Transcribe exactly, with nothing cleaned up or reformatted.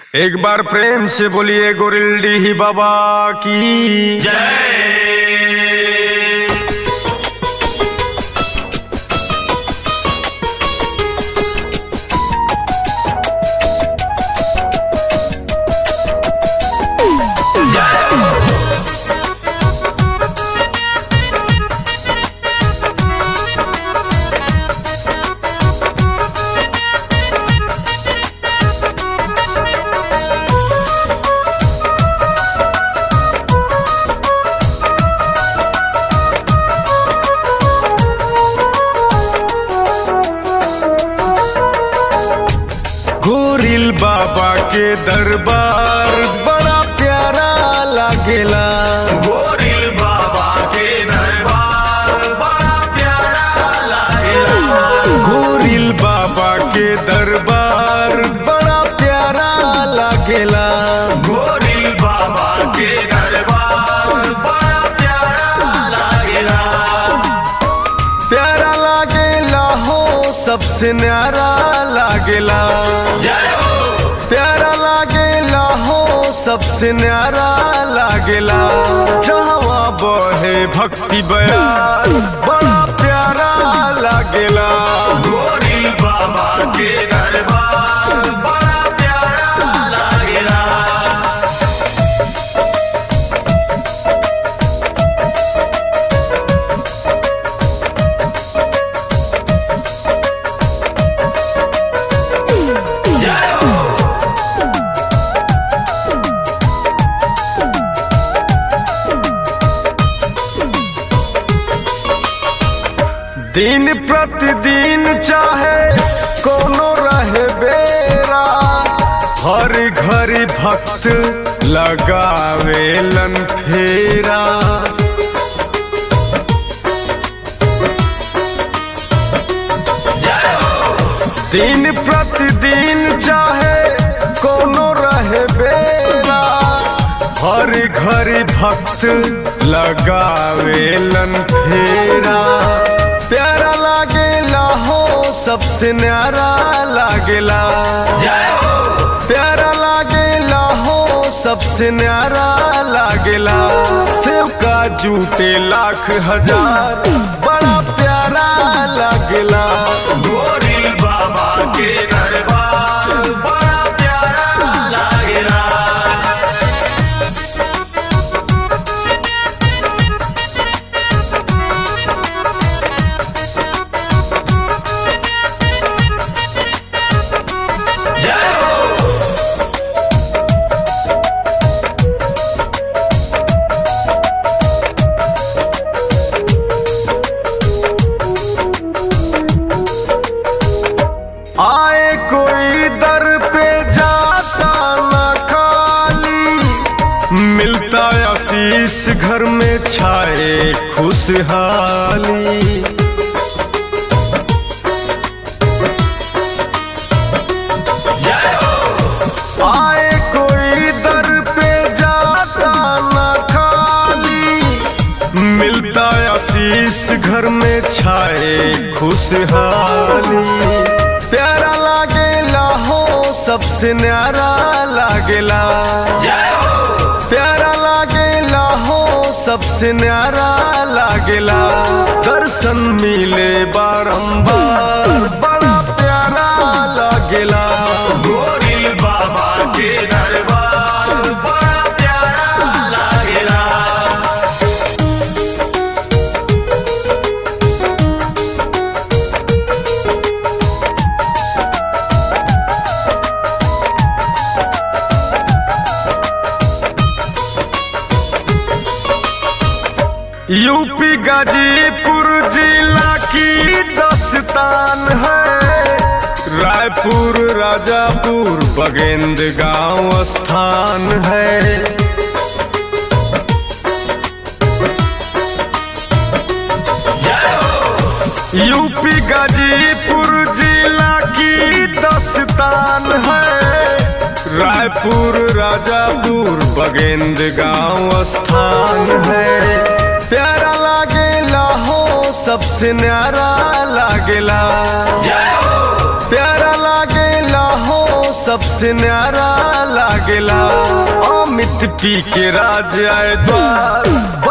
एक बार प्रेम से बोलिए गोरिल्डी ही बाबा की जय। गोरिल बाबा के दरबार बड़ा प्यारा लागेला। गोरिल बाबा के दरबार बड़ा प्यारा लागेला। गोरिल बाबा के दरबार बड़ा प्यारा लागेला। गोरिल बाबा के दरबार बड़ा प्यारा लागेला। प्यारा लागेला हो सबसे न्यारा लागेला। जय हो। प्यारा लागेला हो सबसे न्यारा लागेला। जहाँ बहे भक्ति बयान बड़ा प्यारा लागेला। गोरिल बाबा के दरबार बड़ा प्यारा लागेला। जय हो। दिन प्रतिदिन चाहे कोनो रहे बेरा, हर घड़ी भक्त लगावेलन फेरा। जय हो। दिन प्रतिदिन चाहे कोनो रहे बेरा, हर घड़ी भक्त लगावेलन फेरा। प्यारा लागेला हो सबसे न्यारा लागेला। जय हो। प्यारा लागेला हो सबसे न्यारा लागेला। शिव का जूते लाख हजार बड़ा प्यारा लागेला। गोरिल बाबा के दरबार बड़ा प्यारा लागेला। जय हो। आए कोई दर पे जाता न खाली, मिलता आशीष घर में छाए खुशहाली। जय हो। आए कोई दर पे जाता न खाली, मिलता आशीष घर में छाए खुशहाली। प्यारा लागेला हो सबसे न्यारा लागेला। जय हो। प्यारा लागेला हो सबसे न्यारा लागेला। दर्शन मिले बारंबार बड़ा प्यारा लागेला। गोरिल बाबा के दरबार बड़ा प्यारा लागेला। यूपी गाजीपुर जिला की दस्तान है, रायपुर राजापुर बगेंद गांव स्थान है। जय हो। यूपी गाजीपुर जिला की दस्तान है, रायपुर राजापुर बगेंद गांव स्थान है। प्यारा लागेला हो सबसे न्यारा लागेला। जय हो। प्यारा लागेला हो सबसे न्यारा लागेला। अमित पी के राज आए द्वार